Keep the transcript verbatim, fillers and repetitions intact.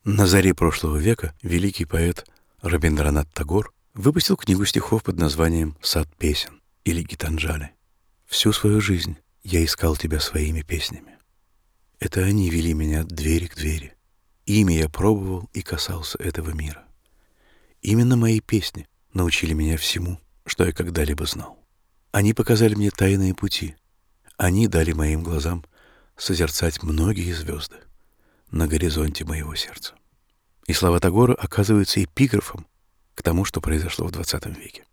На заре прошлого века великий поэт Рабиндранат Тагор выпустил книгу стихов под названием «Сад песен» или «Гитанджали». Всю свою жизнь я искал тебя своими песнями. Это они вели меня от двери к двери. Ими я пробовал и касался этого мира. Именно мои песни научили меня всему, что я когда-либо знал. Они показали мне тайные пути. Они дали моим глазам созерцать многие звезды на горизонте моего сердца. И слова Тагора оказываются эпиграфом к тому, что произошло в двадцатом веке.